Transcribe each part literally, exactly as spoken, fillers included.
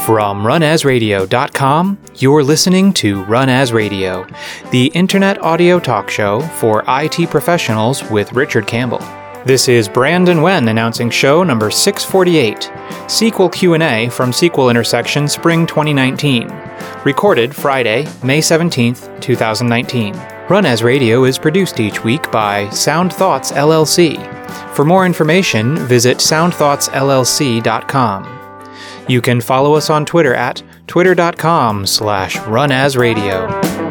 From run as radio dot com, you're listening to Run As Radio, the internet audio talk show for I T professionals with Richard Campbell. This is Brandon Wen announcing show number six forty-eight, S Q L Q and A from S Q L Intersection Spring twenty nineteen, recorded Friday, May seventeenth, twenty nineteen. Run As Radio is produced each week by Sound Thoughts L L C. For more information, visit sound thoughts L L C dot com. You can follow us on Twitter at twitter.com slash runasradio.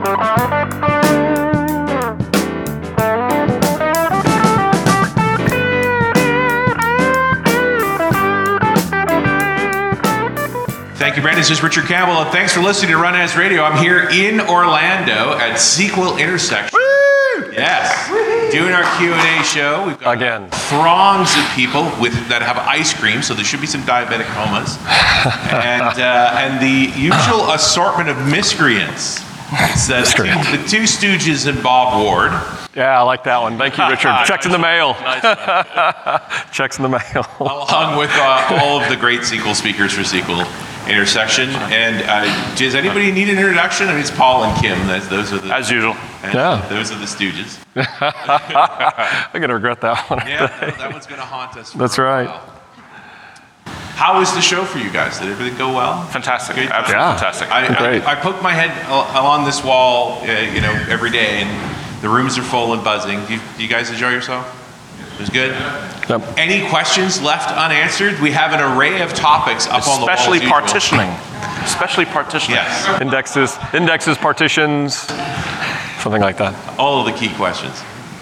Thank you, Brandon. This is Richard Campbell, and thanks for listening to Run As Radio. I'm here in Orlando at S Q L Intersection. Woo! Yes. Woo! Doing our Q and A show. We've got Again. throngs of people with that have ice cream, so there should be some diabetic comas. and uh, and the usual assortment of miscreants. It's uh, the, two, the two Stooges and Bob Ward. Yeah, I like that one. Thank you, Richard. Checks in the mail. Nice. Checks in the mail. Along with uh, all of the great S Q L speakers for S Q L Intersection. And uh, does anybody need an introduction? I mean, it's Paul and Kim. That's, those are the, As usual. Yeah. Those are the Stooges. I'm going to regret that one. Yeah, no, that one's going to haunt us. For That's a right. while. How was the show for you guys? Did everything go well? Fantastic. Good? Absolutely Yeah. fantastic. I, Great. I, I poke my head al- along this wall, uh, you know, every day, and the rooms are full and buzzing. Do you, do you guys enjoy yourself? It was good? Yep. Any questions left unanswered? We have an array of topics up on the wall. Especially as usual. partitioning. Especially partitioning. Yes. Indexes, indexes, partitions, something like that. All of the key questions.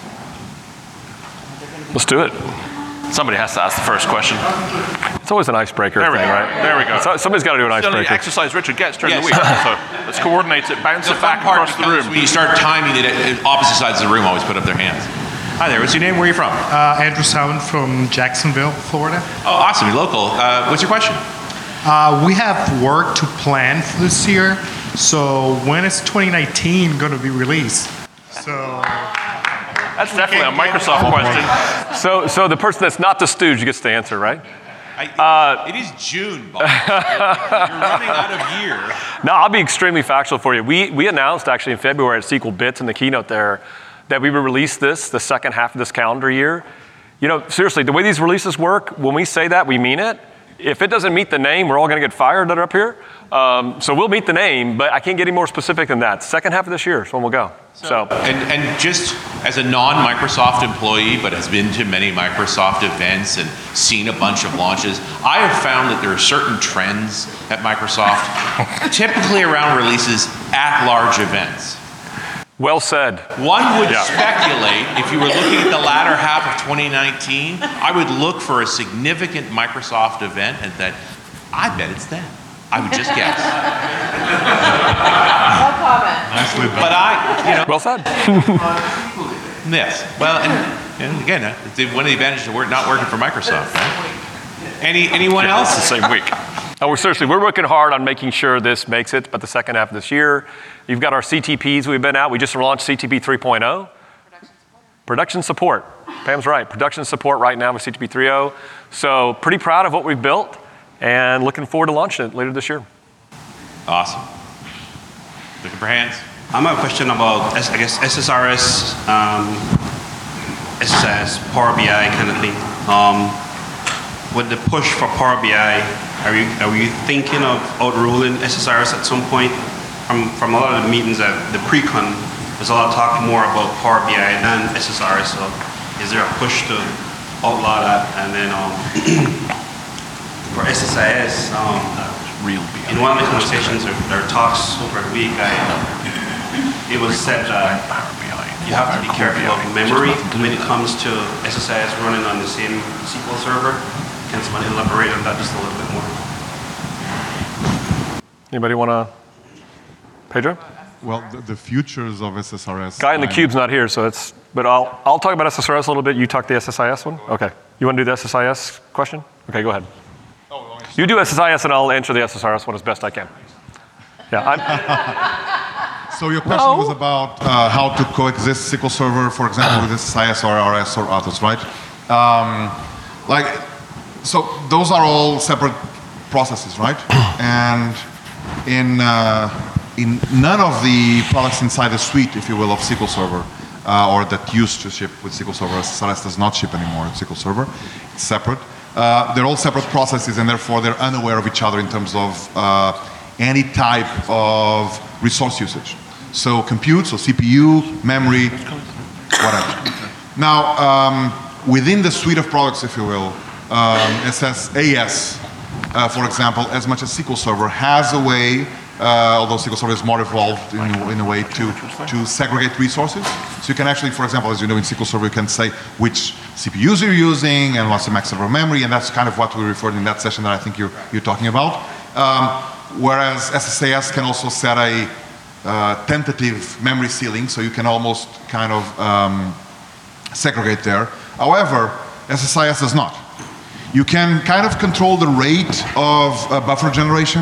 Let's do it. Somebody has to ask the first question. It's always an icebreaker There we thing, go. right? There we go. So, somebody's got to do an It's the only icebreaker. exercise Richard gets during Yes. the week. So let's coordinate it, bounce The it fun back part across the becomes room. when you start timing it, it, opposite sides of the room always put up their hands. Hi there, what's your name? Where are you from? Uh, Andrew Salmon from Jacksonville, Florida. Oh, awesome, you're local. Uh, what's your question? Uh, we have work to plan for this year, so when is twenty nineteen going to be released? So That's definitely a Microsoft question. So, so the person that's not the stooge gets to answer, right? I, it is June, Bob. You're, you're running out of year. No, I'll be extremely factual for you. We we announced actually in February at S Q L Bits in the keynote there that we would release this the second half of this calendar year. You know, seriously, the way these releases work, when we say that, we mean it. If it doesn't meet the name, we're all going to get fired that are up here. Um, so we'll meet the name, but I can't get any more specific than that. Second half of this year is when we'll go. So, And, and just as a non-Microsoft employee, but has been to many Microsoft events and seen a bunch of launches, I have found that there are certain trends at Microsoft, typically around releases at large events. well said. One would Yeah. speculate, if you were looking at the latter half of twenty nineteen, I would look for a significant Microsoft event and that, I bet it's them. I would just guess. No comment. But I, you know, Well said. yes. Well, and, and again, uh, it's one of the advantages of work, not working for Microsoft, right? Any, anyone It's else? the same week. Oh, we're seriously, we're working hard on making sure this makes it by the second half of this year. You've got our C T Ps we've been out. We just launched C T P three point oh. Production support. Pam's right. Production support right now with C T P three point oh. So pretty proud of what we've built and looking forward to launching it later this year. Awesome. Looking for hands? I have a question about, I guess, S S R S, um, S S S, Power B I kind of thing. Um, with the push for Power B I, are you are you thinking of outruling S S R S at some point? From from a lot of the meetings at the pre-con, there's a lot of talk more about Power B I than S S R S. So, is there a push to outlaw that? And then um, for S S I S, um, Real in one of the conversations or, or talks over the week, I, it was said that you have to be careful of memory when it comes to S S I S running on the same S Q L server. Can somebody elaborate on that just a little bit more? Anybody want to? Pedro? Well, the, the futures of S S R S. Guy in the I'm- cube's not here, so it's, but I'll, I'll talk about S S R S a little bit. You talk the S S I S one? Okay. You want to do the S S I S question? Okay, go ahead. You do S S I S and I'll answer the S S R S one as best I can. Yeah, I'm, So your question was about uh, how to coexist S Q L Server, for example, with S S I S or R S or others, right? Um, like, so those are all separate processes, right? And in uh, in none of the products inside the suite, if you will, of S Q L Server, uh, or that used to ship with S Q L Server, S S R S does not ship anymore with S Q L Server. It's separate. Uh, they're all separate processes, and therefore they're unaware of each other in terms of uh, any type of resource usage. So compute, so C P U, memory, whatever. Now, um, within the suite of products, if you will, um, S S A S, uh, for example, as much as S Q L Server has a way, uh, although S Q L Server is more evolved in, in a way to, to segregate resources. So you can actually, for example, as you know in S Q L Server, you can say which C P Us you're using and what's the max server memory, and that's kind of what we referred in that session that I think you're, you're talking about. Um, whereas S S A S can also set a uh, tentative memory ceiling, so you can almost kind of um, segregate there. However, S S I S does not. You can kind of control the rate of uh, buffer generation,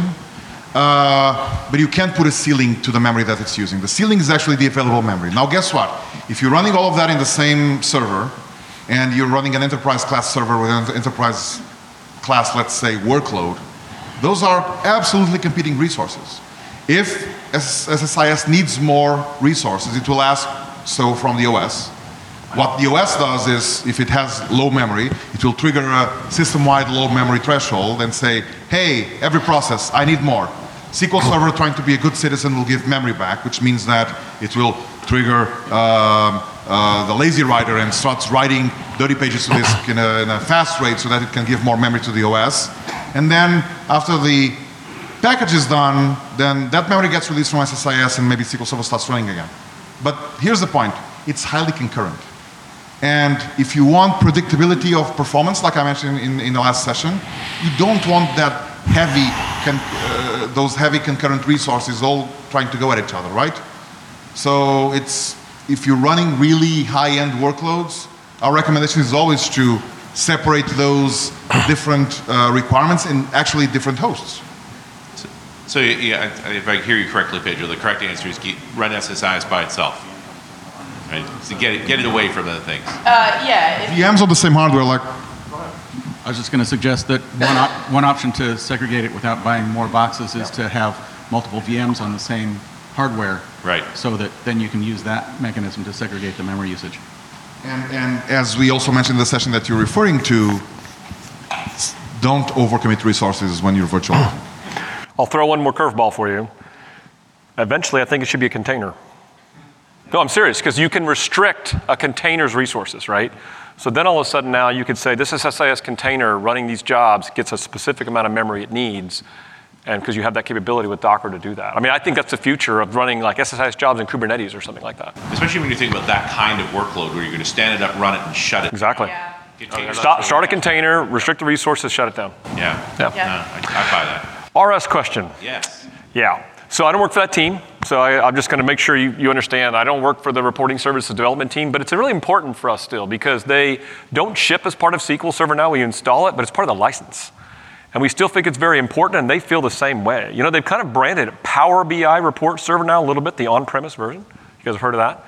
uh, but you can't put a ceiling to the memory that it's using. The ceiling is actually the available memory. Now guess what? If you're running all of that in the same server, and you're running an enterprise class server with an enterprise class, let's say, workload, those are absolutely competing resources. If S S I S needs more resources, it will ask so from the O S. What the O S does is, if it has low memory, it will trigger a system-wide low memory threshold and say, hey, every process, I need more. S Q L Server, trying to be a good citizen, will give memory back, which means that it will trigger um, uh, the lazy writer and starts writing thirty pages to disk in a, in a fast rate so that it can give more memory to the O S. And then after the package is done, then that memory gets released from S S I S and maybe S Q L Server starts running again. But here's the point, it's highly concurrent. And if you want predictability of performance, like I mentioned in, in the last session, you don't want that heavy, con uh, those heavy concurrent resources all trying to go at each other, right? So it's, if you're running really high-end workloads, our recommendation is always to separate those different uh, requirements in actually different hosts. So, so yeah, if I hear you correctly, Pedro, the correct answer is keep, run S S I S by itself. Right? So get it, get it away from other things. Uh, yeah. V Ms on the same hardware, like. I was just going to suggest that one, op one option to segregate it without buying more boxes is to have multiple V Ms on the same hardware. Right. So that then you can use that mechanism to segregate the memory usage. And, and as we also mentioned in the session that you're referring to, don't overcommit resources when you're virtual. I'll throw one more curveball for you. Eventually, I think it should be a container. No, I'm serious, because you can restrict a container's resources, right? So then all of a sudden now you could say this S S I S container running these jobs gets a specific amount of memory it needs, and because you have that capability with Docker to do that. I mean, I think that's the future of running like S S I S jobs in Kubernetes or something like that. Especially when you think about that kind of workload where you're going to stand it up, run it, and shut it. Exactly. Yeah. Container- Start, start a container, restrict the resources, shut it down. Yeah. Yeah. Yeah. No, I, I buy that. R S question. Yes. Yeah. So I don't work for that team, so I, I'm just going to make sure you, you understand I don't work for the reporting services development team, but it's really important for us still because they don't ship as part of S Q L Server now. We install it, but it's part of the license. And we still think it's very important, and they feel the same way. You know, they've kind of branded Power B I Report Server now a little bit, the on-premise version. You guys have heard of that?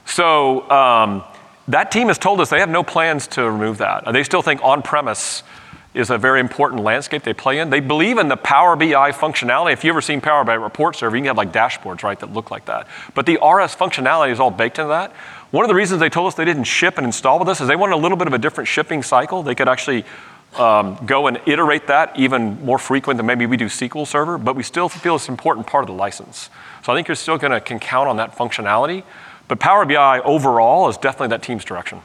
So um, that team has told us they have no plans to remove that. They still think on-premise is a very important landscape they play in. They believe in the Power B I functionality. If you've ever seen Power B I Report Server, you can have like dashboards, right, that look like that. But the R S functionality is all baked into that. One of the reasons they told us they didn't ship and install with us is they wanted a little bit of a different shipping cycle. They could actually um, go and iterate that even more frequent than maybe we do S Q L Server, but we still feel it's an important part of the license. So I think you're still gonna can count on that functionality. But Power B I overall is definitely that team's direction.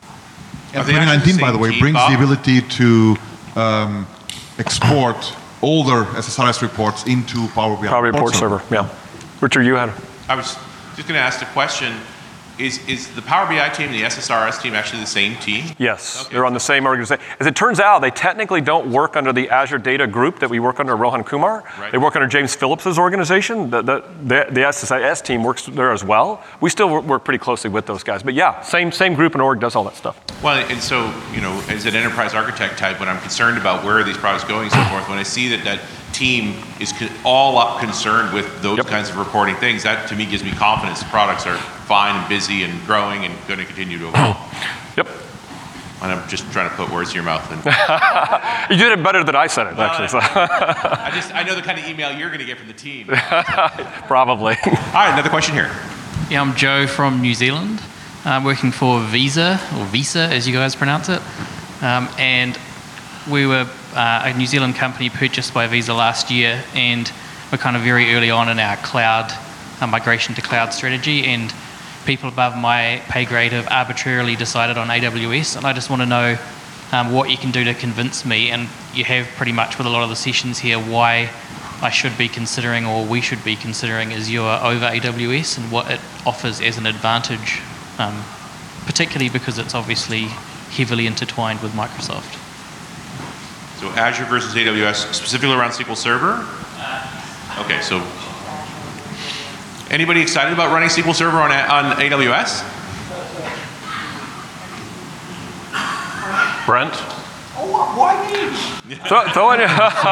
And twenty nineteen, by the way, brings the ability to um, export older S S R S reports into Power B I. Power Report Server, yeah. Richard, you had. I was just going to ask the question, is, is the Power B I team and the S S R S team actually the same team? Yes, Okay. they're on the same organization. As it turns out, they technically don't work under the Azure Data Group that we work under Rohan Kumar. Right. They work under James Phillips's organization. The, the, the, the S S I S team works there as well. We still work, work pretty closely with those guys. But yeah, same, same group and org does all that stuff. Well, and so, you know, as an enterprise architect type, when I'm concerned about where are these products going and so forth, when I see that that team is co- all up concerned with those Yep. kinds of reporting things, that to me gives me confidence the products are fine and busy and growing and going to continue to evolve. Yep. And I'm just trying to put words in your mouth. And You did it better than I said it, actually. So. I just I know the kind of email you're going to get from the team. Probably. All right, another question here. Yeah, I'm Joe from New Zealand. I'm working for Visa, or Visa as you guys pronounce it. Um, and we were uh, a New Zealand company purchased by Visa last year, and we're kind of very early on in our cloud uh, migration to cloud strategy, and people above my pay grade have arbitrarily decided on A W S, and I just want to know um, what you can do to convince me, and you have pretty much with a lot of the sessions here, why I should be considering, or we should be considering Azure over A W S, and what it offers as an advantage, um, particularly because it's obviously heavily intertwined with Microsoft. So Azure versus A W S, specifically around S Q L Server? Okay, so anybody excited about running S Q L Server on, on A W S? Brent? Oh, why me? Throw, throw it in.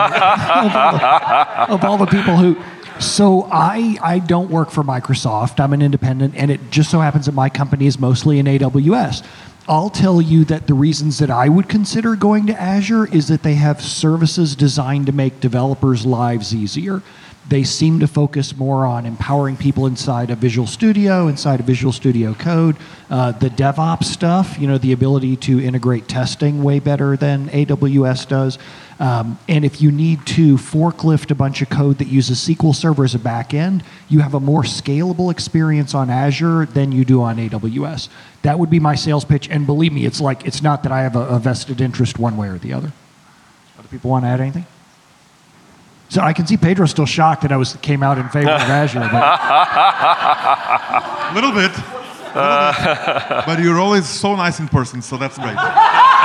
Of all the people who, so I I don't work for Microsoft. I'm an independent, and it just so happens that my company is mostly in A W S. I'll tell you that the reasons that I would consider going to Azure is that they have services designed to make developers' lives easier. They seem to focus more on empowering people inside of Visual Studio, inside of Visual Studio Code, uh, the DevOps stuff, you know, the ability to integrate testing way better than A W S does. Um, and if you need to forklift a bunch of code that uses S Q L Server as a back end, you have a more scalable experience on Azure than you do on A W S. That would be my sales pitch. And believe me, it's like, it's not that I have a, a vested interest one way or the other. Other people want to add anything? So I can see Pedro still shocked that I was came out in favor of Azure. A little bit. A little bit. But you're always so nice in person, so that's great. uh,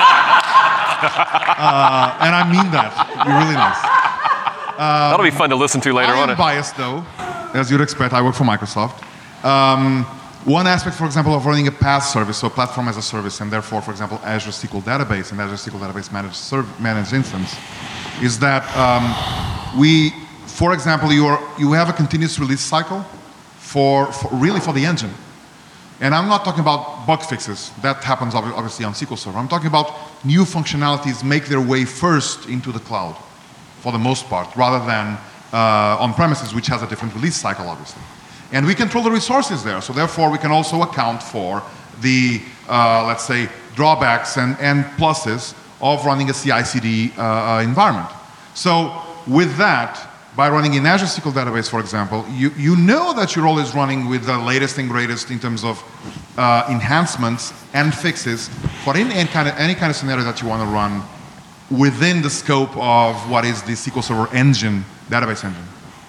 and I mean that. You're really nice. Um, That'll be fun to listen to later I on. am biased, though. As you'd expect, I work for Microsoft. Um, one aspect, for example, of running a PaaS service, so platform as a service, and therefore, for example, Azure S Q L Database and Azure S Q L Database Managed, serv managed Instance, is that um, we, for example, you, are, you have a continuous release cycle for, for really for the engine. And I'm not talking about bug fixes. That happens obviously on S Q L Server. I'm talking about new functionalities make their way first into the cloud, for the most part, rather than uh, on premises, which has a different release cycle, obviously. And we control the resources there, so therefore we can also account for the, uh, let's say, drawbacks and, and pluses of running a C I C D uh, environment. So with that, by running in Azure S Q L Database, for example, you, you know that you're always running with the latest and greatest in terms of uh, enhancements and fixes for any, any, kind of, any kind of scenario that you want to run within the scope of what is the S Q L Server engine, database engine.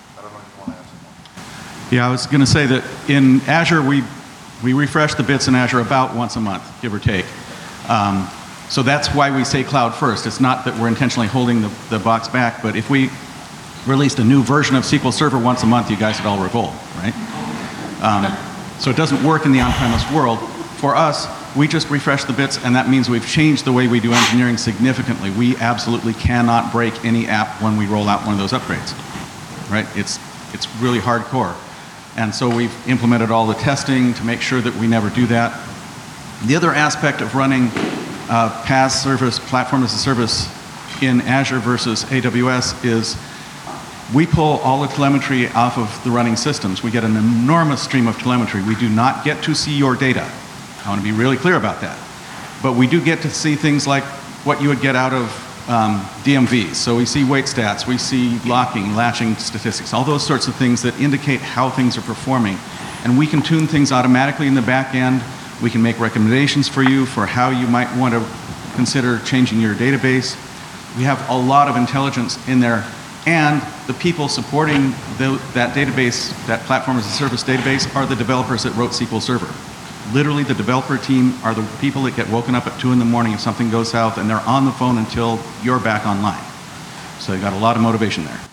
Yeah, I was going to say that in Azure, we, we refresh the bits in Azure about once a month, give or take. Um, so that's why we say cloud first. It's not that we're intentionally holding the, the box back, but if we released a new version of S Q L Server once a month, you guys would all revolt, right? Um, so it doesn't work in the on-premise world. For us, we just refresh the bits, and that means we've changed the way we do engineering significantly. We absolutely cannot break any app when we roll out one of those upgrades, right? It's, it's really hardcore. And so we've implemented all the testing to make sure that we never do that. The other aspect of running uh, PaaS service, platform as a service, in Azure versus A W S is we pull all the telemetry off of the running systems. We get an enormous stream of telemetry. We do not get to see your data. I want to be really clear about that. But we do get to see things like what you would get out of um, D M Vs. So we see wait stats, we see locking, latching statistics, all those sorts of things that indicate how things are performing. And we can tune things automatically in the back end. We can make recommendations for you for how you might want to consider changing your database. We have a lot of intelligence in there. And the people supporting the, that database, that platform as a service database, are the developers that wrote S Q L Server. Literally, the developer team are the people that get woken up at two in the morning if something goes south, and they're on the phone until you're back online. So you've got a lot of motivation there.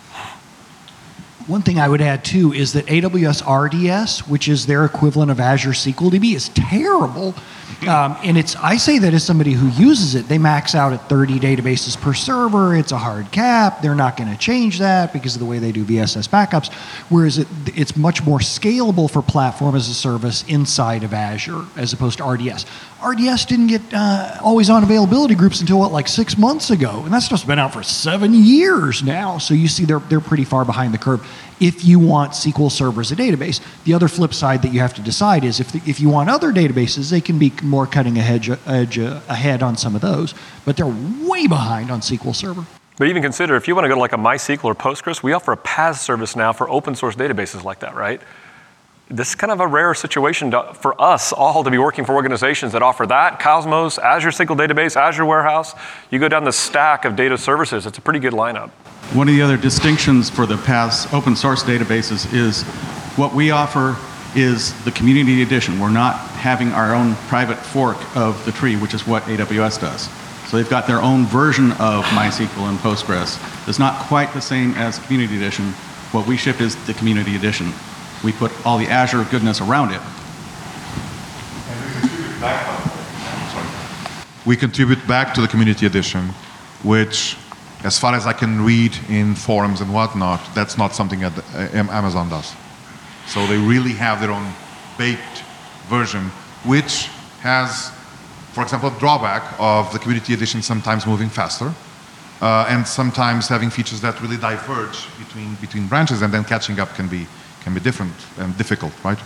One thing I would add too is that A W S R D S, which is their equivalent of Azure S Q L D B, is terrible. Um, and it's, I say that as somebody who uses it, they max out at thirty databases per server. It's a hard cap. They're not going to change that because of the way they do V S S backups. Whereas it, it's much more scalable for platform as a service inside of Azure as opposed to R D S. R D S didn't get uh, always on availability groups until what, like six months ago. And that stuff's been out for seven years now. So you see they're, they're pretty far behind the curve if you want S Q L Server as a database. The other flip side that you have to decide is if, the, if you want other databases, they can be more cutting edge, edge uh, ahead on some of those, but they're way behind on S Q L Server. But even consider, if you want to go to like a MySQL or Postgres, we offer a P A S service now for open source databases like that, right? This is kind of a rare situation to, for us all to be working for organizations that offer that, Cosmos, Azure S Q L Database, Azure Warehouse. You go down the stack of data services, it's a pretty good lineup. One of the other distinctions for the P A S open source databases is what we offer is the community edition. We're not having our own private fork of the tree, which is what A W S does. So they've got their own version of MySQL and Postgres. It's not quite the same as community edition. What we ship is the community edition. We put all the Azure goodness around it. We contribute back to the community edition, which, as far as I can read in forums and whatnot, that's not something that Amazon does. So they really have their own baked version, which has, for example, a drawback of the community edition sometimes moving faster, uh, and sometimes having features that really diverge between, between branches, and then catching up can be, can be different and difficult, right?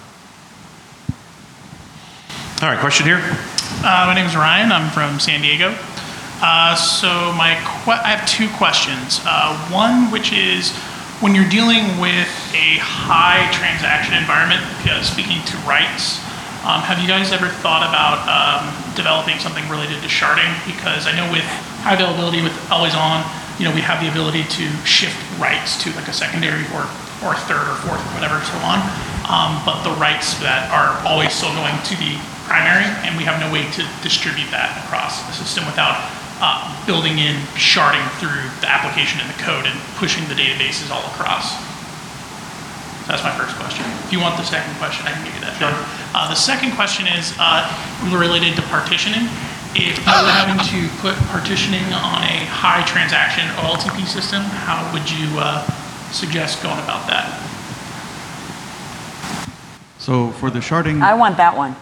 All right, question here. Uh, my name is Ryan. I'm from San Diego. Uh, so my que- I have two questions. Uh, one, which is when you're dealing with a high transaction environment, uh, speaking to writes, um, have you guys ever thought about um, developing something related to sharding? Because I know with high availability, with always on, you know, we have the ability to shift writes to like a secondary or or third or fourth, or whatever, so on. Um, but the writes that are always still going to the primary, and we have no way to distribute that across the system without uh, building in sharding through the application and the code and pushing the databases all across. So that's my first question. If you want the second question, I can give you that. Sure. Uh, the second question is uh, related to partitioning. If you were having to put partitioning on a high transaction O L T P system, how would you uh, suggest going about that? So for the sharding... I want that one.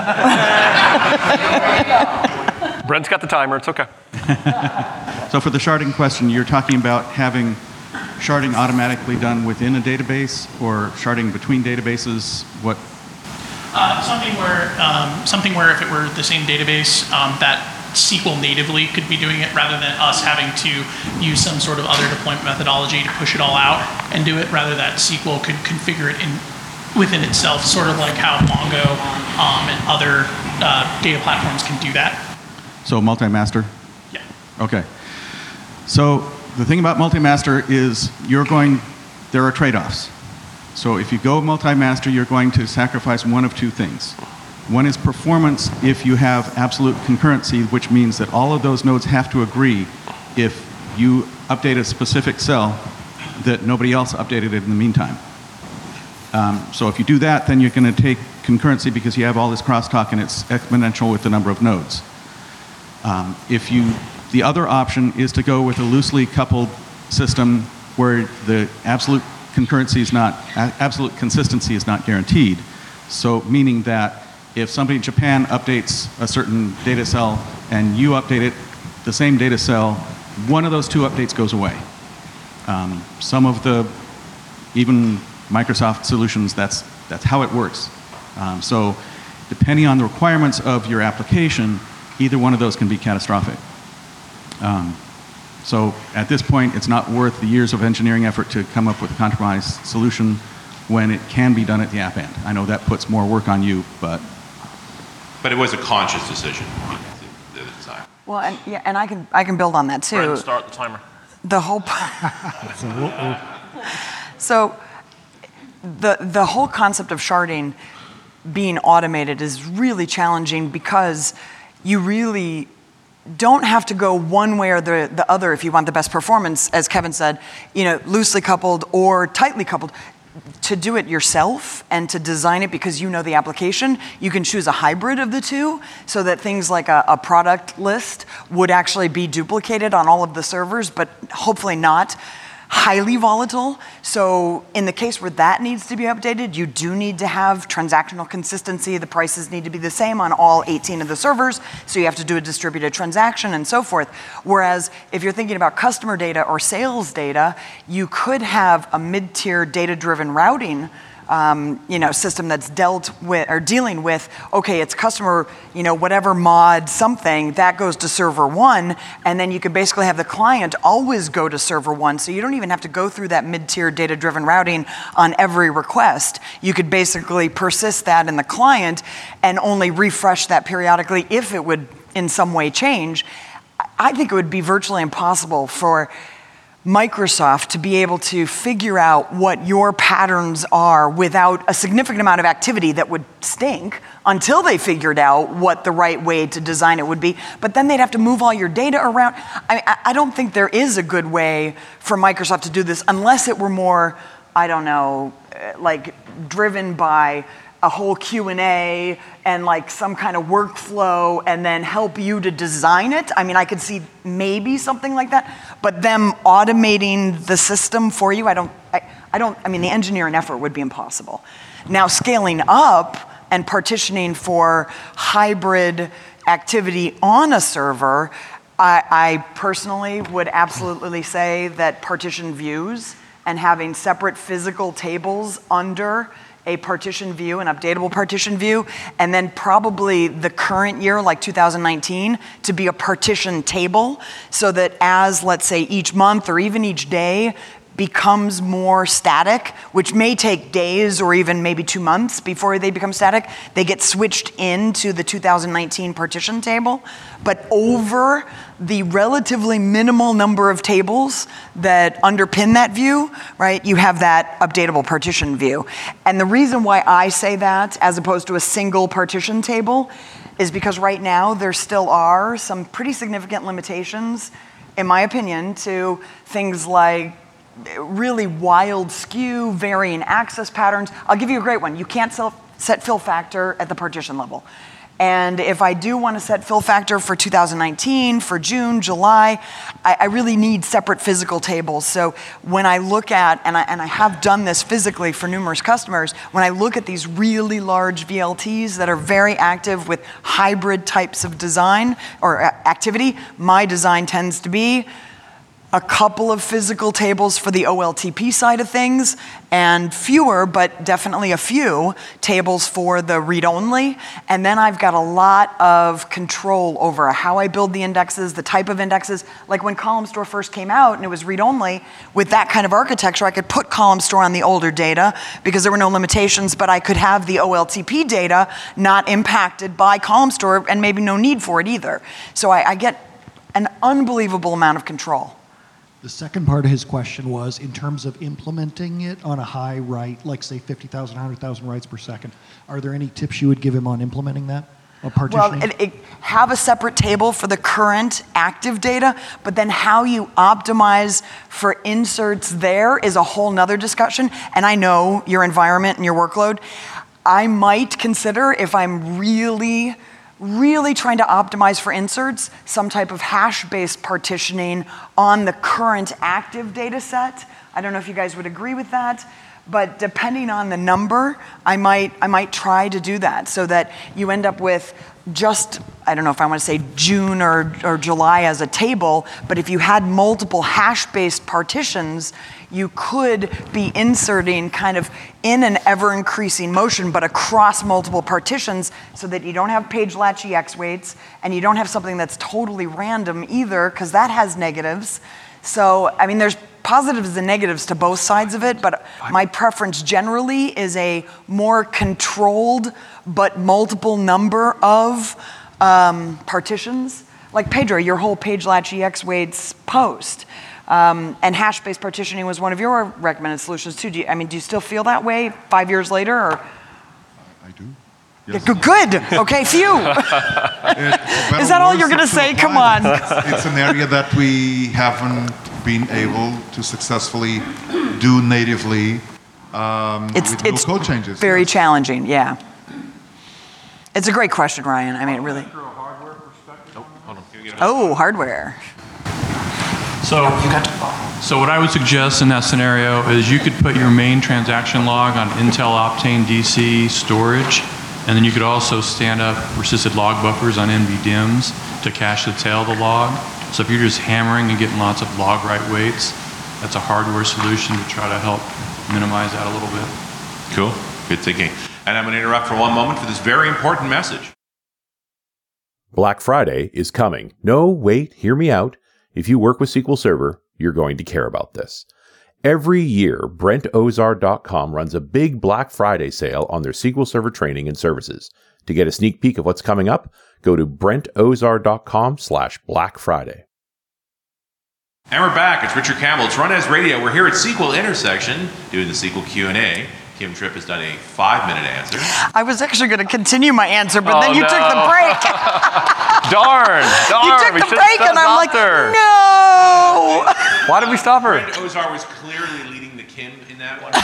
Brent's got the timer, it's okay. So for the sharding question, you're talking about having sharding automatically done within a database or sharding between databases? What? Uh, something where, um, something where if it were the same database, um, that S Q L natively could be doing it rather than us having to use some sort of other deployment methodology to push it all out and do it, rather that S Q L could configure it in within itself, sort of like how Mongo um, and other uh, data platforms can do that. So multi-master? Yeah. Okay. So the thing about multi-master is you're going, there are trade-offs. So if you go multi-master, you're going to sacrifice one of two things. One is performance if you have absolute concurrency, which means that all of those nodes have to agree if you update a specific cell that nobody else updated it in the meantime. Um, so if you do that, then you're going to take concurrency because you have all this crosstalk and it's exponential with the number of nodes. Um, if you, the other option is to go with a loosely coupled system where the absolute concurrency is not, absolute consistency is not guaranteed. So meaning that if somebody in Japan updates a certain data cell and you update it, the same data cell, one of those two updates goes away. Um, some of the, even Microsoft solutions, that's, that's how it works. Um, so depending on the requirements of your application, either one of those can be catastrophic. Um, so at this point, it's not worth the years of engineering effort to come up with a compromise solution when it can be done at the app end. I know that puts more work on you, but... But it was a conscious decision at the time. Well, and, yeah, and I can, I can build on that too. Brent, start the timer. The whole... So the, the whole concept of sharding being automated is really challenging because you really don't have to go one way or the, the other if you want the best performance, as Kevin said, you know, loosely coupled or tightly coupled. to do it yourself and to design it because you know the application, you can choose a hybrid of the two so that things like a, a product list would actually be duplicated on all of the servers, but hopefully not highly volatile. So in the case where that needs to be updated, you do need to have transactional consistency. The prices need to be the same on all eighteen of the servers, so you have to do a distributed transaction and so forth. Whereas if you're thinking about customer data or sales data, you could have a mid-tier data-driven routing Um, you know, system that's dealt with or dealing with, okay, it's customer, you know, whatever mod something, that goes to server one, and then you could basically have the client always go to server one, so you don't even have to go through that mid-tier data-driven routing on every request. You could basically persist that in the client and only refresh that periodically if it would in some way change. I think it would be virtually impossible for Microsoft to be able to figure out what your patterns are without a significant amount of activity that would stink until they figured out what the right way to design it would be. But then they'd have to move all your data around. I, I don't think there is a good way for Microsoft to do this unless it were more, I don't know, like driven by a whole Q and A and like some kind of workflow and then help you to design it. I mean, I could see maybe something like that, but them automating the system for you, I don't, I, I don't, I mean, the engineering effort would be impossible. Now, scaling up and partitioning for hybrid activity on a server, I, I personally would absolutely say that partition views and having separate physical tables under a partition view, an updatable partition view, and then probably the current year, like two thousand nineteen, to be a partition table so that as, let's say, each month or even each day becomes more static, which may take days or even maybe two months before they become static, they get switched into the two thousand nineteen partition table. But over the relatively minimal number of tables that underpin that view, right, you have that updatable partition view. And the reason why I say that as opposed to a single partition table is because right now there still are some pretty significant limitations, in my opinion, to things like really wild skew, varying access patterns. I'll give you a great one. You can't self set fill factor at the partition level. And if I do want to set fill factor for two thousand nineteen, for June, July, I, I really need separate physical tables. So when I look at, and I, and I have done this physically for numerous customers, when I look at these really large V L Ts that are very active with hybrid types of design or activity, my design tends to be a couple of physical tables for the O L T P side of things, and fewer, but definitely a few, tables for the read-only. And then I've got a lot of control over how I build the indexes, the type of indexes. Like when Column Store first came out and it was read-only, with that kind of architecture, I could put Column Store on the older data because there were no limitations, but I could have the O L T P data not impacted by Column Store and maybe no need for it either. So I, I get an unbelievable amount of control. The second part of his question was, in terms of implementing it on a high write, like say fifty thousand, one hundred thousand writes per second, are there any tips you would give him on implementing that? Well, it, it, have a separate table for the current active data, but then how you optimize for inserts there is a whole nother discussion. And I know your environment and your workload. I might consider, if I'm really really trying to optimize for inserts, some type of hash-based partitioning on the current active data set. I don't know if you guys would agree with that, but depending on the number, I might, I might try to do that so that you end up with just, I don't know if I want to say June or, or July as a table, but if you had multiple hash-based partitions, you could be inserting kind of in an ever-increasing motion, but across multiple partitions so that you don't have page latch E X weights and you don't have something that's totally random either, because that has negatives. So, I mean, there's positives and negatives to both sides of it, but my preference generally is a more controlled but multiple number of um, partitions. Like Pedro, your whole page latch E X weights post. Um, and hash-based partitioning was one of your recommended solutions too. Do you, I mean, do you still feel that way five years later? Or? I do. Yes. Yeah, good. Okay, phew. Is that all you're going to say? Come on. It's an area that we haven't been able to successfully do natively um, It's with no it's code changes. very yes. challenging. Yeah. It's a great question, Ryan. I mean, it really. Oh, hardware. So, so what I would suggest in that scenario is you could put your main transaction log on Intel Optane D C storage, and then you could also stand up persisted log buffers on N V D I Ms to cache the tail of the log. So if you're just hammering and getting lots of log write weights, that's a hardware solution to try to help minimize that a little bit. Cool. Good thinking. And I'm going to interrupt for one moment for this very important message. Black Friday is coming. No, wait, hear me out. If you work with S Q L Server, you're going to care about this. Every year, Brent Ozar dot com runs a big Black Friday sale on their S Q L Server training and services. To get a sneak peek of what's coming up, go to Brent Ozar dot com slash Black Friday. And we're back. It's Richard Campbell. It's Run As Radio. We're here at S Q L Intersection doing the S Q L Q and A. Kim Tripp has done a five-minute answer. I was actually going to continue my answer, but Oh, then you no. took the break. Darn, darn. You took we the should've break, and I'm stopped like, her. no. Why did we stop her? Brent Ozar was clearly leading the Kim in that one.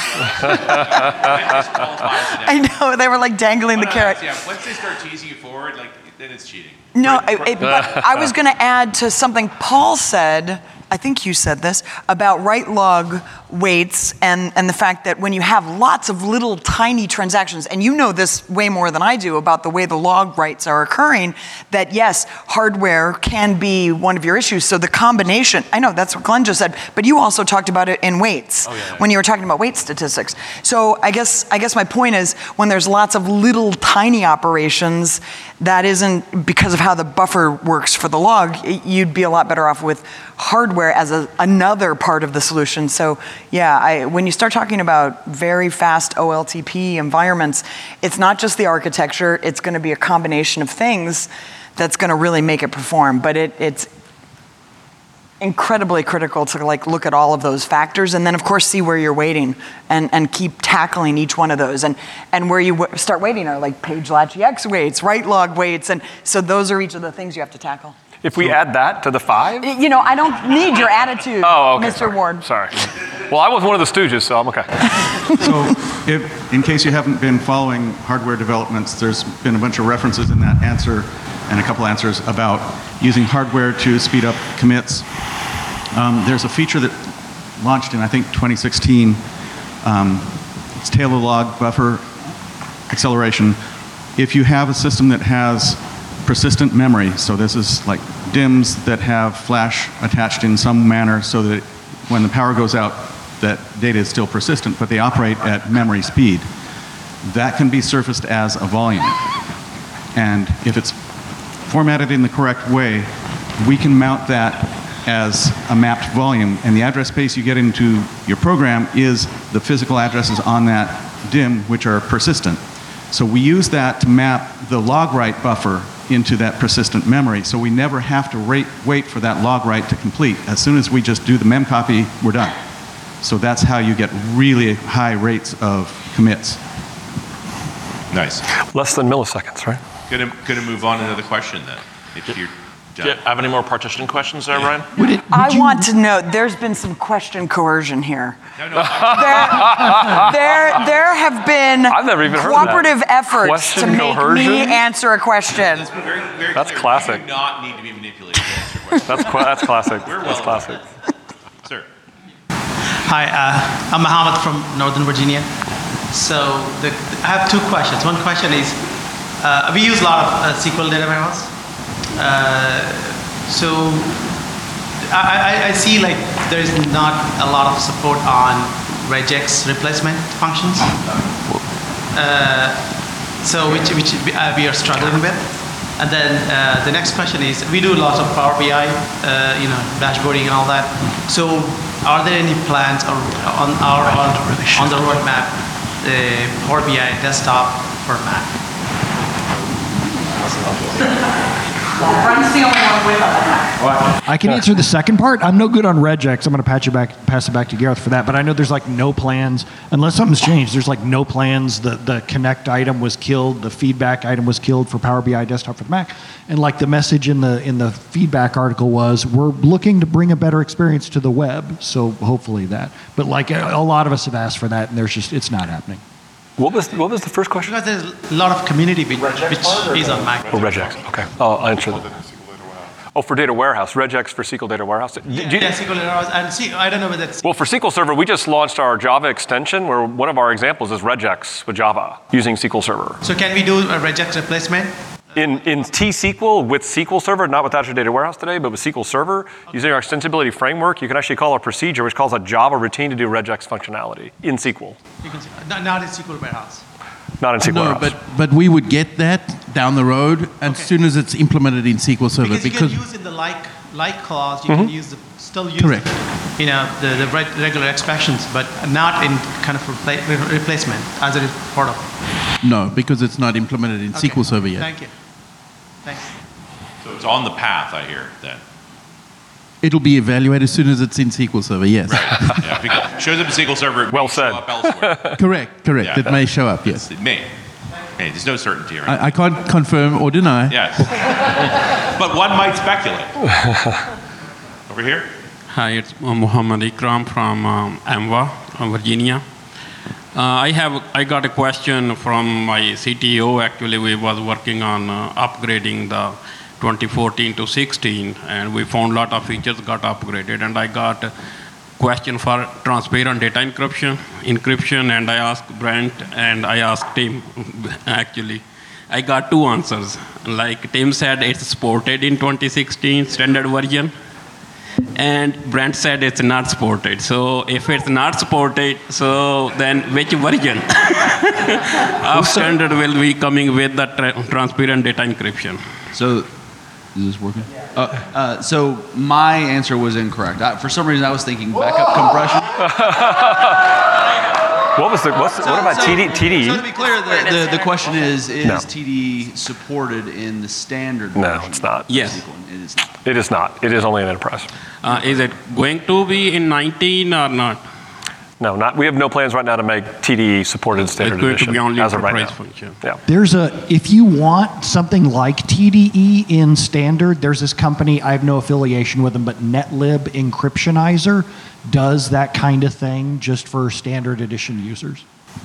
That disqualifies the I next know they were like dangling the one. carrot. Yeah, once they start teasing you forward, like then it's cheating. No, I, it, but I was going to add to something Paul said. I think you said this about write log weights and, and the fact that when you have lots of little tiny transactions, and you know this way more than I do about the way the log writes are occurring, that yes, hardware can be one of your issues. So the combination, I know that's what Glenn just said, but you also talked about it in weights Oh, yeah, yeah. when you were talking about weight statistics. So I guess I guess my point is when there's lots of little tiny operations, that isn't because of how the buffer works for the log, you'd be a lot better off with hardware as a, another part of the solution. So yeah, I, when you start talking about very fast O L T P environments, it's not just the architecture, it's going to be a combination of things that's going to really make it perform. But it, it's incredibly critical to like look at all of those factors and then of course see where you're waiting and, and keep tackling each one of those. And, and where you w- start waiting are like page latch E X weights, write log weights, and so those are each of the things you have to tackle. If we add that to the five? You know, I don't need your attitude, Oh, okay. Mister Sorry. Ward. Sorry. Well, I was one of the stooges, so I'm okay. So, if, in case you haven't been following hardware developments, there's been a bunch of references in that answer and a couple answers about using hardware to speed up commits. Um, there's a feature that launched in, I think, twenty sixteen. Um, it's tail of log buffer acceleration. If you have a system that has persistent memory, so this is like D I Ms that have flash attached in some manner so that when the power goes out, that data is still persistent, but they operate at memory speed. That can be surfaced as a volume. And if it's formatted in the correct way, we can mount that as a mapped volume, and the address space you get into your program is the physical addresses on that D I M, which are persistent. So we use that to map the log write buffer into that persistent memory, so we never have to rate, wait for that log write to complete. As soon as we just do the mem copy, we're done. So that's how you get really high rates of commits. Nice. Less than milliseconds, right? Gonna, gonna move on to another question then. If you're Do you have any more partitioning questions there, Ryan? I want to know, there's been some question coercion here. No, no. There, there, there have been I've never even heard of that. cooperative efforts Question to make coercion? me answer a question. Very, very That's clear. classic. You do not need to be manipulated to answer questions. That's, qu- that's classic. We're well That's classic. Sir. Hi, uh, I'm Mohammed from Northern Virginia. So the, I have two questions. One question is, uh, we use a lot of uh, S Q L data warehouse. Uh, so I, I, I see like there's not a lot of support on regex replacement functions. Uh, so which, which uh, we are struggling with. And then uh, the next question is, we do lots of Power B I, uh, you know, dashboarding and all that. So are there any plans or on our on, on the roadmap, uh, Power B I desktop for Mac? Brian's the only one with that. I can answer the second part. I'm no good on regex. I'm going to pass you back, pass it back to Gareth for that. But I know there's like no plans, unless something's changed. There's like no plans. The the Connect item was killed. The feedback item was killed for Power B I Desktop for the Mac. And like the message in the in the feedback article was, we're looking to bring a better experience to the web. So hopefully that. But like a, a lot of us have asked for that, and there's just it's not happening. What was what was the first question? Because there's a lot of community which, which is on Mac. Oh, regex. Okay. I'll answer that. Oh, for data warehouse, regex for S Q L data warehouse. Yeah, yeah, S Q L data warehouse. And see, I don't know whether it's. Well, for S Q L Server, we just launched our Java extension, where one of our examples is regex with Java using S Q L Server. So can we do a regex replacement? In in T S Q L with S Q L Server, not with Azure Data Warehouse today, but with S Q L Server, okay. Using our extensibility framework, you can actually call a procedure which calls a Java routine to do regex functionality in S Q L. You can see, not, not in S Q L Warehouse. Not in S Q L no, Warehouse. but but we would get that down the road as okay. soon as it's implemented in S Q L Server. Because you because can use in the like like clause, you mm-hmm. can use the still use correct. The, you know the, the regular expressions, but not in kind of repla- replacement as it is part of. No, because it's not implemented in okay. S Q L Server yet. Thank you. Thanks. So it's on the path, I hear, then. It'll be evaluated as soon as it's in S Q L Server, yes. Right. Yeah, because it shows up in S Q L Server, it well may said. show up elsewhere. Correct, correct. Yeah. It may show up, yes. It may. Hey, there's no certainty around I, I can't confirm or deny. Yes. But one might speculate. Over here. Hi, it's Muhammad Ikram from um, A M W A, Virginia. Uh, I have I got a question from my C T O. Actually, we was working on uh, upgrading the twenty fourteen to sixteen, and we found a lot of features got upgraded. And I got a question for transparent data encryption, encryption, and I asked Brent and I asked Tim. Actually, I got two answers. Like Tim said, it's supported in twenty sixteen standard version. And Brent said it's not supported. So if it's not supported, so then which version of standard will be coming with the tra- transparent data encryption? So, is this working? Uh, uh, so my answer was incorrect. I, for some reason, I was thinking backup compression. What was the? What's, so, what about so, T D, T D E? So to be clear, the, the, the question is: Is no. T D E supported in the standard? No, version? it's not. Yes, it is not. It is not. It is only an enterprise. Uh, is it going to be in nineteen or not? No, not. We have no plans right now to make T D E supported standard it's going edition to be only as of right now. Function. Yeah. There's a if you want something like T D E in standard, there's this company, I have no affiliation with them, but Netlib Encryptionizer does that kind of thing just for standard edition users.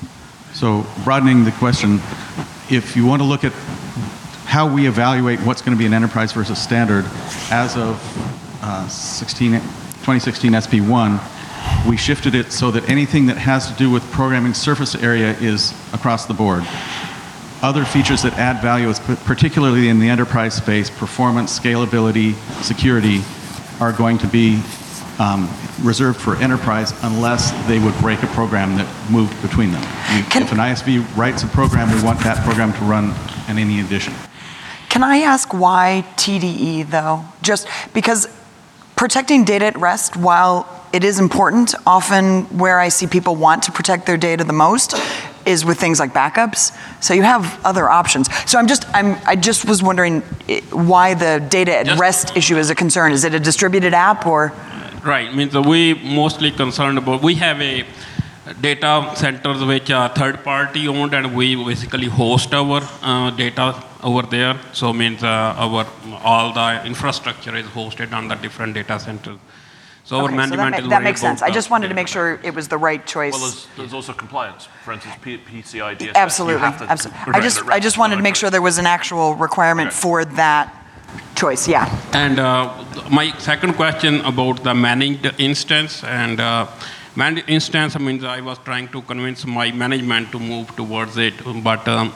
So broadening the question, if you want to look at how we evaluate what's going to be an enterprise versus standard, as of uh, sixteen, twenty sixteen S P one, we shifted it so that anything that has to do with programming surface area is across the board. Other features that add value, particularly in the enterprise space, performance, scalability, security, are going to be um, reserved for enterprise unless they would break a program that moved between them. We, if an I S V writes a program, we want that program to run in any addition. Can I ask why T D E though? Just because protecting data at rest, while it is important, often where I see people want to protect their data the most is with things like backups. So you have other options. So I'm just, I'm, I just was wondering why the data at just rest issue is a concern. Is it a distributed app or? Right, means we mostly concerned about, we have a data centers which are third party owned and we basically host our uh, data over there. So means uh, our, all the infrastructure is hosted on the different data centers. So okay, our management so that, ma- is that makes sense. I just wanted data. to make sure it was the right choice. Well, there's, there's also compliance. For instance, P- PCI D S S. Absolutely, You have to absolutely. I just, I just wanted to make sure there was an actual requirement okay. for that choice. Yeah. And uh, my second question about the managed instance and uh, managed instance means I was trying to convince my management to move towards it, but. Um,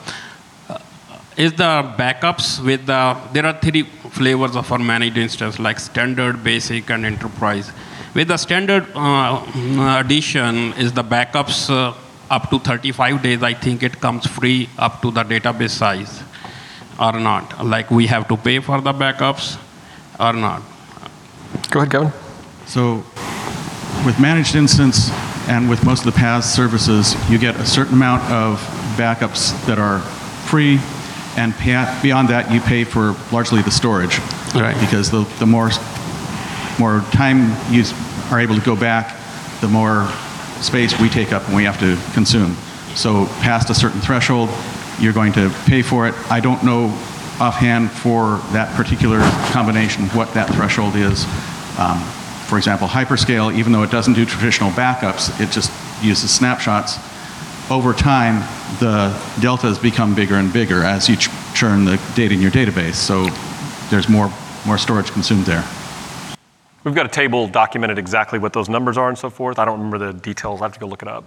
Is the backups with the, there are three flavors of our managed instance, like standard, basic, and enterprise. With the standard uh, edition, is the backups uh, up to thirty-five days, I think it comes free up to the database size, or not? Like we have to pay for the backups, or not? Go ahead, Kevin. So with managed instance and with most of the PaaS services, you get a certain amount of backups that are free, and pay, beyond that, you pay for largely the storage. Right. Because the, the more, more time you are able to go back, the more space we take up and we have to consume. So past a certain threshold, you're going to pay for it. I don't know offhand for that particular combination what that threshold is. Um, for example, hyperscale, even though it doesn't do traditional backups, it just uses snapshots. Over time, the deltas become bigger and bigger as you ch churn the data in your database. So there's more, more storage consumed there. We've got a table documented exactly what those numbers are and so forth. I don't remember the details. I have to go look it up.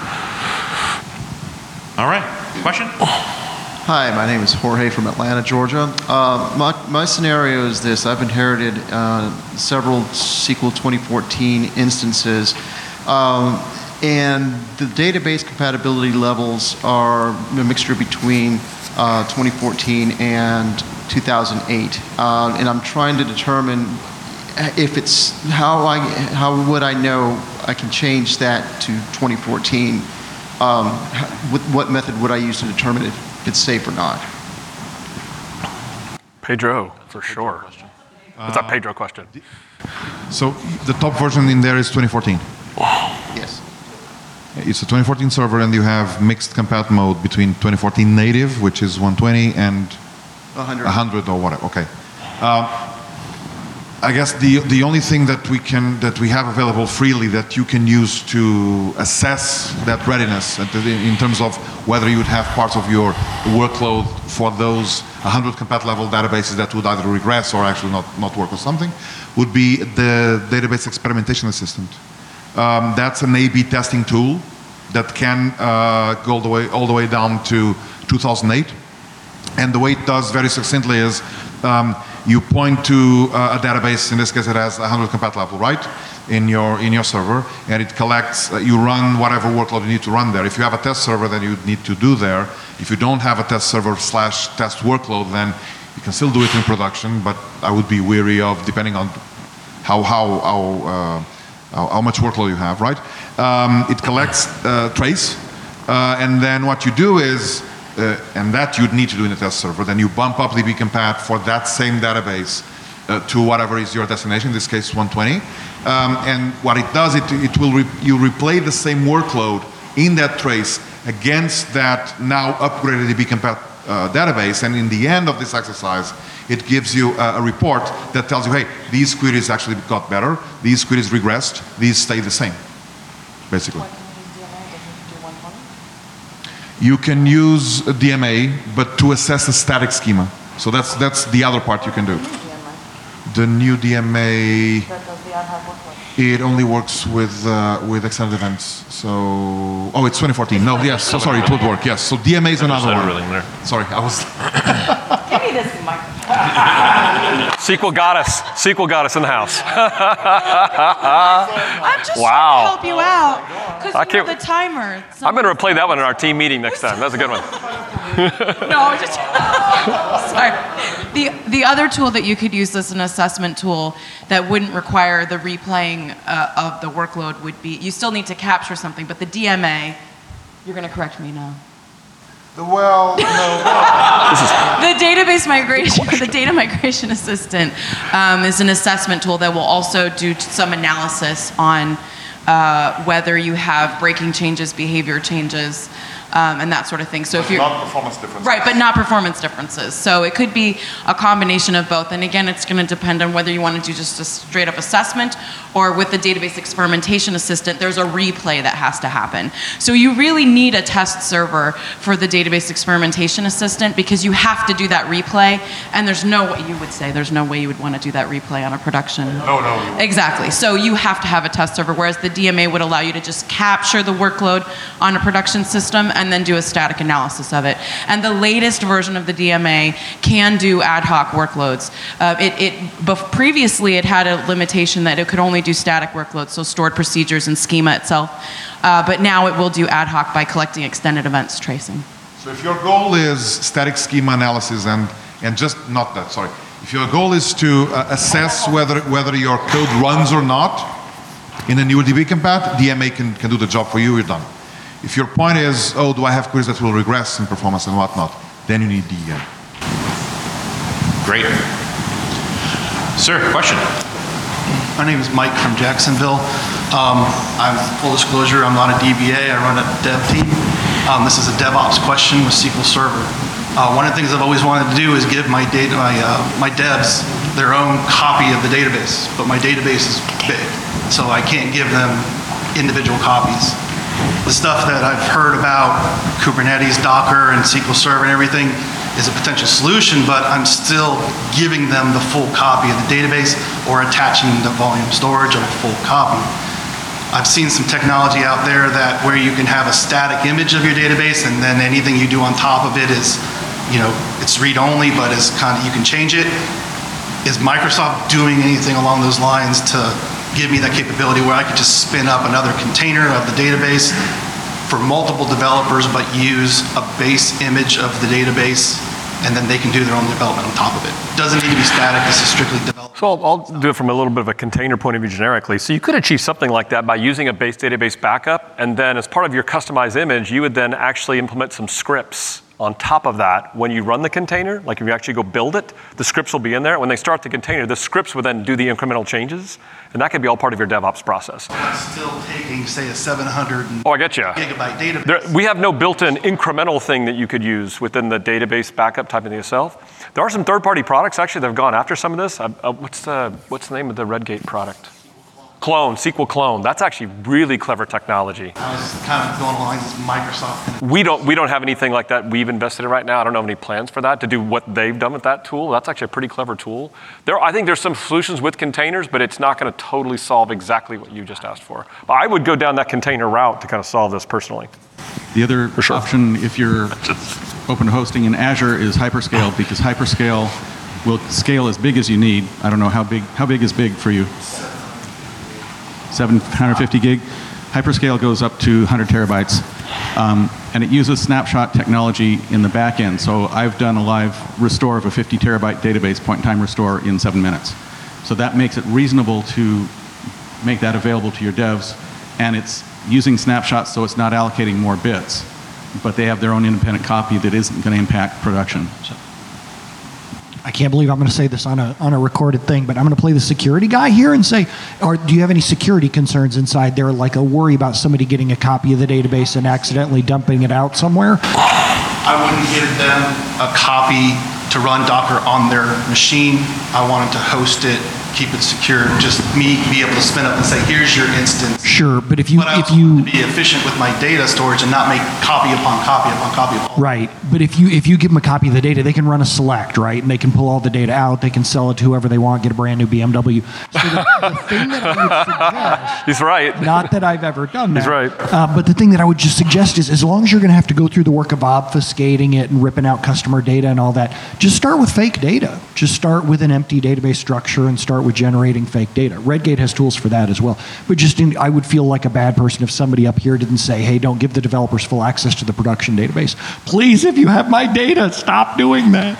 All right. Question? Hi, my name is Jorge from Atlanta, Georgia. Uh, my, my scenario is this. I've inherited uh, several S Q L twenty fourteen instances, um, and the database compatibility levels are a mixture between uh, twenty fourteen and two thousand eight. Uh, and I'm trying to determine if it's, how, I, how would I know I can change that to twenty fourteen? Um, what, what method would I use to determine if it's safe or not? Pedro, for sure. What's that Pedro question? So the top version in there is twenty fourteen. Yes. It's a twenty fourteen server, and you have mixed compat mode between twenty fourteen native, which is one twenty, and one hundred. one hundred or whatever. Okay. Um, I guess the the only thing that we can that we have available freely that you can use to assess that readiness in terms of whether you would have parts of your workload for those one hundred compat level databases that would either regress or actually not not work or something, would be the database experimentation assistant. Um, that's an A B testing tool that can uh, go all the way all the way down to two thousand eight, and the way it does very succinctly is. Um, You point to uh, a database, in this case it has one hundred compat level, right? In your, in your server, and it collects, uh, you run whatever workload you need to run there. If you have a test server, then you need to do there. If you don't have a test server slash test workload, then you can still do it in production, but I would be wary of, depending on how, how, how, uh, how, how much workload you have, right? Um, it collects uh, trace, uh, and then what you do is, Uh, and that you'd need to do in a test server. Then you bump up the dbcompat for that same database uh, to whatever is your destination, in this case one twenty. Um, and what it does, it, it will re you replay the same workload in that trace against that now upgraded dbcompat uh, database. And in the end of this exercise, it gives you a, a report that tells you, hey, these queries actually got better, these queries regressed, these stay the same, basically. You can use a D M A, but to assess a static schema. So that's that's the other part you can do. The new D M A, it only works with uh, with extended events. So oh, it's twenty fourteen. No, yes. So sorry, it would work. Yes. So D M A is another one. Sorry, I was. Give me this microphone. S Q L goddess. S Q L goddess in the house. I'm just wow. trying to help you out. Because I you know the timer. I'm going to replay that one in our team meeting next time. That's a good one. No, just sorry. The the other tool that you could use as an assessment tool that wouldn't require the replaying uh, of the workload would be, you still need to capture something, but the D M A, you're going to correct me now. Well, no. The database migration, the data migration assistant um, is an assessment tool that will also do some analysis on uh, whether you have breaking changes, behavior changes, um, and that sort of thing. So but if you're not performance differences. Right, but not performance differences. So it could be a combination of both. And again, it's going to depend on whether you want to do just a straight up assessment, or with the database experimentation assistant, there's a replay that has to happen. So you really need a test server for the database experimentation assistant, because you have to do that replay, and there's no way, you would say, there's no way you would want to do that replay on a production. No, no. Exactly. So you have to have a test server, whereas the D M A would allow you to just capture the workload on a production system and then do a static analysis of it. And the latest version of the D M A can do ad hoc workloads. Uh, it, it, bef- previously, it had a limitation that it could only do static workloads, so stored procedures and schema itself. Uh, but now it will do ad hoc by collecting extended events tracing. So if your goal is static schema analysis and, and just not that, sorry. If your goal is to uh, assess whether, whether your code runs or not in a new dbcompat, D M A can, can do the job for you, you're done. If your point is, oh, do I have queries that will regress in performance and whatnot, then you need D M. Great. Sir, question? My name is Mike from Jacksonville. Um, I'm full disclosure, I'm not a D B A, I run a dev team. Um, this is a DevOps question with S Q L Server. Uh, one of the things I've always wanted to do is give my data, my, uh, my devs their own copy of the database, but my database is big, so I can't give them individual copies. The stuff that I've heard about, Kubernetes, Docker, and S Q L Server and everything, is a potential solution, but I'm still giving them the full copy of the database or attaching the volume storage of a full copy. I've seen some technology out there that where you can have a static image of your database and then anything you do on top of it is, you know, it's read-only, but it's kind of, you can change it. Is Microsoft doing anything along those lines to give me that capability where I could just spin up another container of the database for multiple developers, but use a base image of the database, and then they can do their own development on top of it? Doesn't need to be static, this is strictly development. So I'll, I'll do it from a little bit of a container point of view generically. So you could achieve something like that by using a base database backup, and then as part of your customized image, you would then actually implement some scripts on top of that. When you run the container, like if you actually go build it, the scripts will be in there. When they start the container, the scripts will then do the incremental changes, and that could be all part of your DevOps process. I'm still taking, say, a seven hundred oh, I get you. gigabyte database. There, we have no built-in incremental thing that you could use within the database backup type of thing itself. There are some third-party products actually that have gone after some of this. Uh, uh, what's the what's the name of the Redgate product? Clone, S Q L Clone. That's actually really clever technology. I was kind of going along with Microsoft. We don't we don't have anything like that we've invested in right now. I don't have any plans for that to do what they've done with that tool. That's actually a pretty clever tool. There, I think there's some solutions with containers, but it's not going to totally solve exactly what you just asked for. But I would go down that container route to kind of solve this personally. The other sure. option, if you're open to hosting in Azure, is Hyperscale, because Hyperscale will scale as big as you need. I don't know how big. How big is big for you? seven hundred fifty gig. Hyperscale goes up to one hundred terabytes. Um, and it uses snapshot technology in the back end. So I've done a live restore of a fifty terabyte database, point in time restore, in seven minutes. So that makes it reasonable to make that available to your devs. And it's using snapshots, so it's not allocating more bits. But they have their own independent copy that isn't going to impact production. So. I can't believe I'm going to say this on a, on a recorded thing, but I'm going to play the security guy here and say, or do you have any security concerns inside there, like a worry about somebody getting a copy of the database and accidentally dumping it out somewhere? I wouldn't give them a copy to run Docker on their machine. I wanted to host it, keep it secure, just me be able to spin up and say, here's your instance. Sure, but if you but I if you be efficient with my data storage and not make copy upon copy upon copy upon. Right, but if you if you give them a copy of the data, they can run a select, right, and they can pull all the data out. They can sell it to whoever they want, get a brand new B M W. So the, the thing that I would suggest, he's right. Not that I've ever done that. He's right. Uh, but the thing that I would just suggest is, as long as you're going to have to go through the work of obfuscating it and ripping out customer data and all that, just start with fake data. Just start with an empty database structure and start with generating fake data. Redgate has tools for that as well. But just in, I would feel like a bad person if somebody up here didn't say, hey, don't give the developers full access to the production database. Please, if you have my data, stop doing that.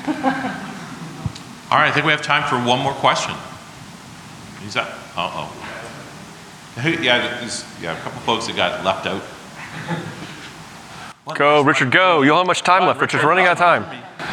All right, I think we have time for one more question. Who's that? Uh-oh. Yeah, there's, yeah, a couple folks that got left out. Go, Richard, go. You don't have much time left, Richard. We're running out of time.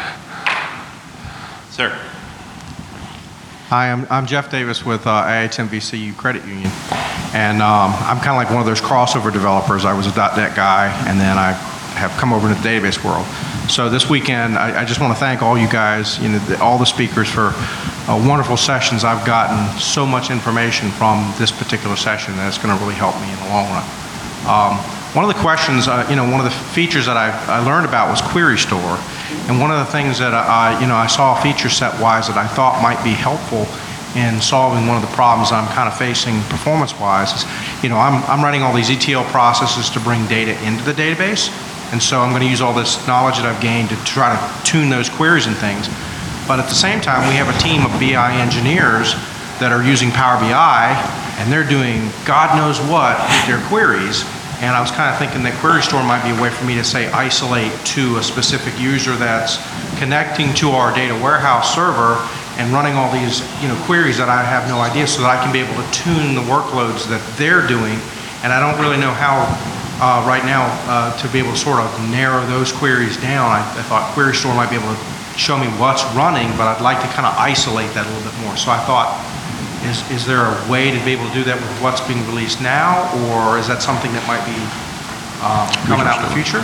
Sir. Hi, I'm, I'm Jeff Davis with uh, I H M V C U Credit Union. And um, I'm kind of like one of those crossover developers. I was a dot net guy, and then I have come over into the database world. So this weekend, I, I just want to thank all you guys, you know, the, all the speakers for uh, wonderful sessions. I've gotten so much information from this particular session that it's going to really help me in the long run. Um, one of the questions, uh, you know, one of the features that I, I learned about was Query Store. And one of the things that I, you know, I saw feature set-wise that I thought might be helpful in solving one of the problems I'm kind of facing performance-wise is, you know, I'm, I'm running all these E T L processes to bring data into the database. And so I'm going to use all this knowledge that I've gained to try to tune those queries and things. But at the same time, we have a team of B I engineers that are using Power B I, and they're doing God knows what with their queries. And I was kind of thinking that Query Store might be a way for me to, say, isolate to a specific user that's connecting to our data warehouse server and running all these, you know, queries that I have no idea, so that I can be able to tune the workloads that they're doing. And I don't really know how uh, right now uh, to be able to sort of narrow those queries down. I, I thought Query Store might be able to show me what's running, but I'd like to kind of isolate that a little bit more. So I thought, is, is there a way to be able to do that with what's being released now, or is that something that might be um, coming out in the future?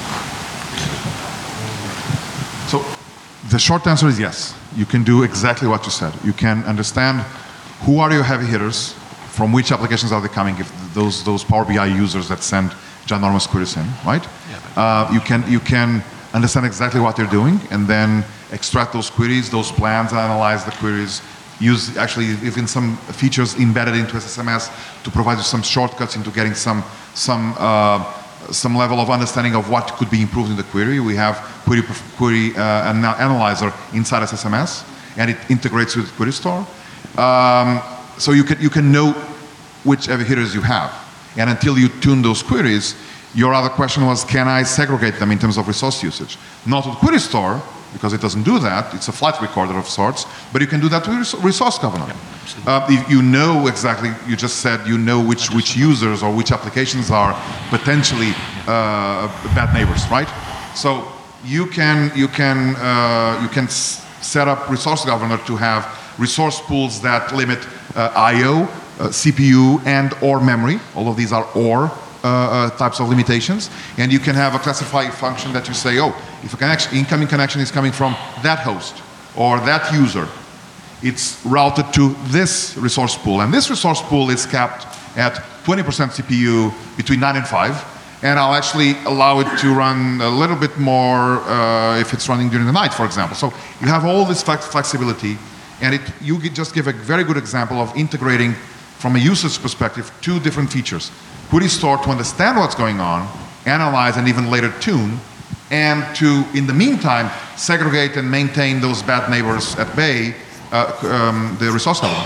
So the short answer is yes. You can do exactly what you said. You can understand who are your heavy hitters, from which applications are they coming, if those, those Power B I users that send ginormous queries in, right? Uh, you can, you can understand exactly what they're doing and then extract those queries, those plans, analyze the queries, use actually even some features embedded into S S M S to provide you some shortcuts into getting some, some, uh, some level of understanding of what could be improved in the query. We have query, query uh, an analyzer inside S S M S, and it integrates with Query Store. Um, so you can, you can know which heavy hitters you have. And until you tune those queries, your other question was, can I segregate them in terms of resource usage? Not with Query Store, because it doesn't do that. It's a flat recorder of sorts, but you can do that with Resource Governor. Uh, if you know exactly, you just said you know which, which users or which applications are potentially uh, bad neighbors, right? So you can, you can, uh, you can s set up Resource Governor to have resource pools that limit uh, I O, uh, C P U, and or memory. All of these are or uh, uh, types of limitations. And you can have a classify function that you say, oh, if a connection, incoming connection is coming from that host or that user, it's routed to this resource pool. And this resource pool is capped at twenty percent C P U between nine and five. And I'll actually allow it to run a little bit more uh, if it's running during the night, for example. So you have all this flex flexibility, and it, you just give a very good example of integrating, from a usage perspective, two different features. Query Store to understand what's going on, analyze, and even later tune, and to, in the meantime, segregate and maintain those bad neighbors at bay, uh, um, the resource governor.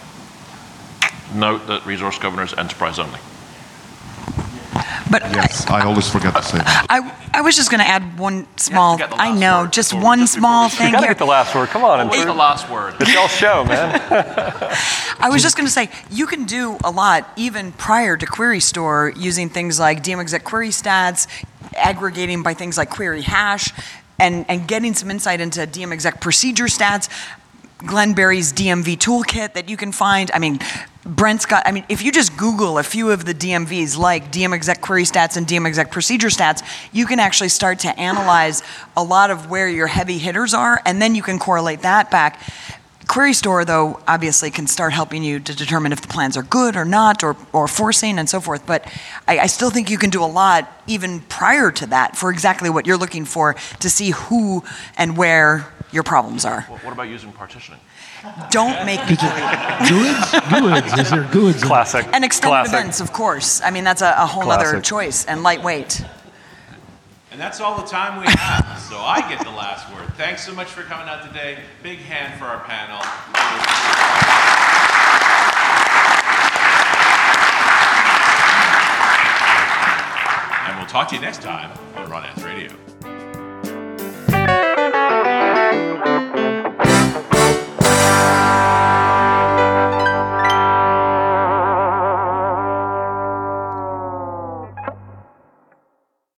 Note that Resource Governor is enterprise only. But yes, I, I always forget to say that. I, I was just going to add one small, I know, just one small thing You got to here. get the last word. Come on. What's the last word? It's y'all show, man. I was just going to say, you can do a lot even prior to Query Store using things like D M exec query stats, aggregating by things like query hash, and, and getting some insight into D M exec procedure stats. Glenn Berry's D M V toolkit that you can find. I mean, Brent's got, I mean, if you just Google a few of the D M Vs like D M exec query stats and D M exec procedure stats, you can actually start to analyze a lot of where your heavy hitters are, and then you can correlate that back. Query Store, though, obviously can start helping you to determine if the plans are good or not, or, or forcing and so forth. But I, I still think you can do a lot even prior to that for exactly what you're looking for to see who and where your problems are. What, what about using partitioning? Don't make me Goods? Goods. Is there goods? Classic. And extended Classic. events, of course. I mean, that's a, a whole other Classic. choice, and lightweight. And that's all the time we have, so I get the last word. Thanks so much for coming out today. Big hand for our panel. And we'll talk to you next time